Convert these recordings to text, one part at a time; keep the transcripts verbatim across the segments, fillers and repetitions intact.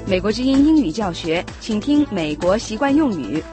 美国之音英语教学，请听美国习惯用语。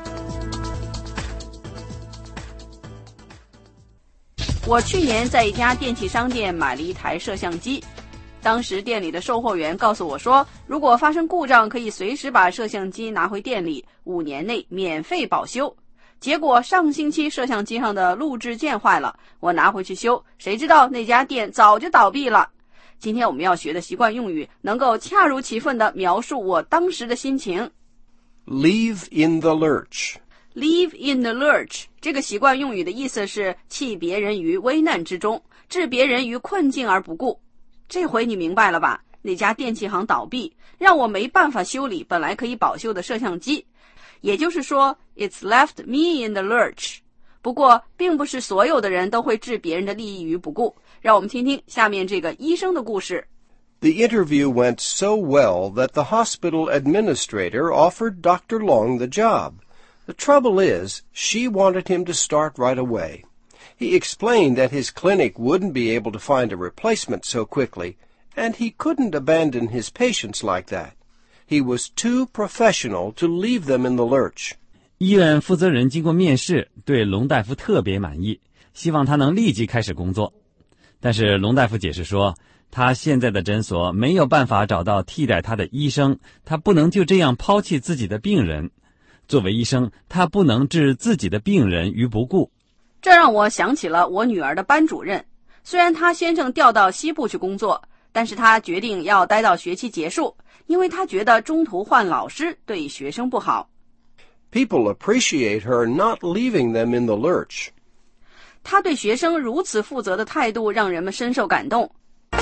我去年在一家电器商店买了一台摄像机，当时店里的售货员告诉我说，如果发生故障，可以随时把摄像机拿回店里，五年内免费保修。结果上星期摄像机上的录制键坏了，我拿回去修，谁知道那家店早就倒闭了。今天我们要学的习惯用语能够恰如其分地描述我当时的心情。 Leave in the lurch. Leave in the lurch 这个习惯用语的意思是弃别人于危难之中，置别人于困境而不顾。这回你明白了吧？那家电器行倒闭，让我没办法修理本来可以保修的摄像机，也就是说 It's left me in the lurch。 不过并不是所有的人都会置别人的利益于不顾，让我们听听下面这个医生的故事。 The interview went so well that the hospital administrator offered Doctor Long the job. The trouble is, she wanted him to start right away. He explained that his clinic wouldn't be able to find a replacement so quickly, and he couldn't abandon his patients like that. He was too professional to leave them in the lurch. 医院负责人经过面试，对龙大夫特别满意，希望他能立即开始工作。但是龙大夫解释说，他现在的诊所没有办法找到替代他的医生，他不能就这样抛弃自己的病人。作为医生，他不能置自己的病人于不顾。 这让我想起了我女儿的班主任，虽然她先生调到西部去工作，但是她决定要待到学期结束，因为她觉得中途换老师对学生不好。 People appreciate her not leaving them in the lurch. 她对学生如此负责的态度让人们深受感动。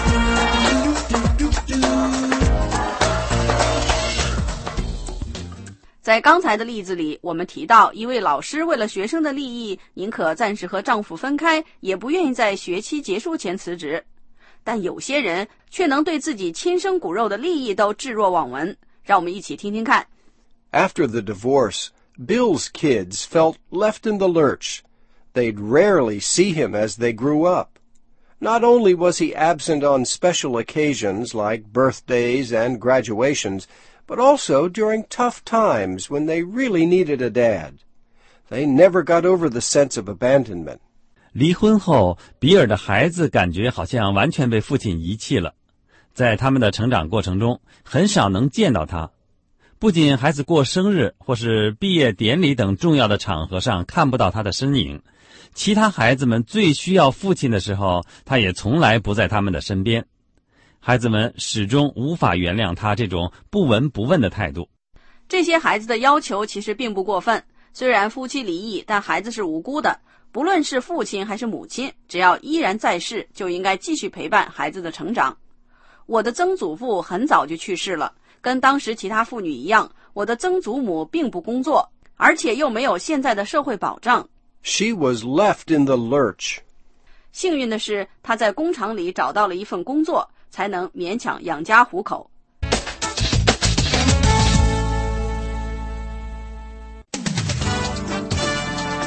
在刚才的例子里，我们提到一位老师为了学生的利益，宁可暂时和丈夫分开，也不愿意在学期结束前辞职。但有些人却能对自己亲生骨肉的利益都置若罔闻。让我们一起听听看。 After the divorce, Bill's kids felt left in the lurch. They'd rarely see him as they grew up. Not only was he absent on special occasions like birthdays and graduations, but also during tough times when they really needed a dad. They never got over the sense of abandonment. 离婚后，比尔的孩子感觉好像完全被父亲遗弃了，在他们的成长过程中，很少能见到他。不仅孩子过生日或是毕业典礼等重要的场合上看不到他的身影，其他孩子们最需要父亲的时候，他也从来不在他们的身边。孩子们始终无法原谅他这种不闻不问的态度。 这些孩子的要求其实并不过分，虽然夫妻离异，但孩子是无辜的。不论是父亲还是母亲，只要依然在世，就应该继续陪伴孩子的成长。我的曾祖父很早就去世了，跟当时其他妇女一样，我的曾祖母并不工作，而且又没有现在的社会保障。 She was left in the lurch. 幸运的是，她在工厂里找到了一份工作，才能勉强养家糊口。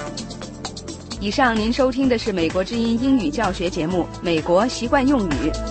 以上您收听的是美国之音英语教学节目《美国习惯用语》。